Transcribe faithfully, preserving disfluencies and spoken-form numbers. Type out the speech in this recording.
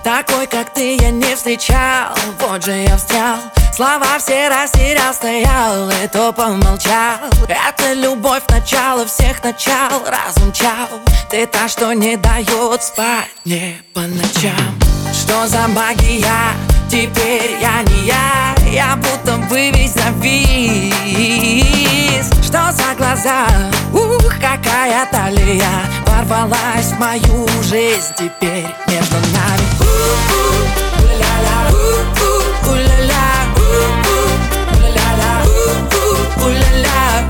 Такой, как ты, я не встречал. Вот же я встрял, слова все растерял, стоял и то помолчал. Это любовь, начало всех начал, разумчал. Ты та, что не дает спать мне по ночам. Что за магия? Теперь я не я, я будто бы весь завис. Что за глаза? Ух, какая талия ворвалась в мою жизнь теперь между нами. У-у.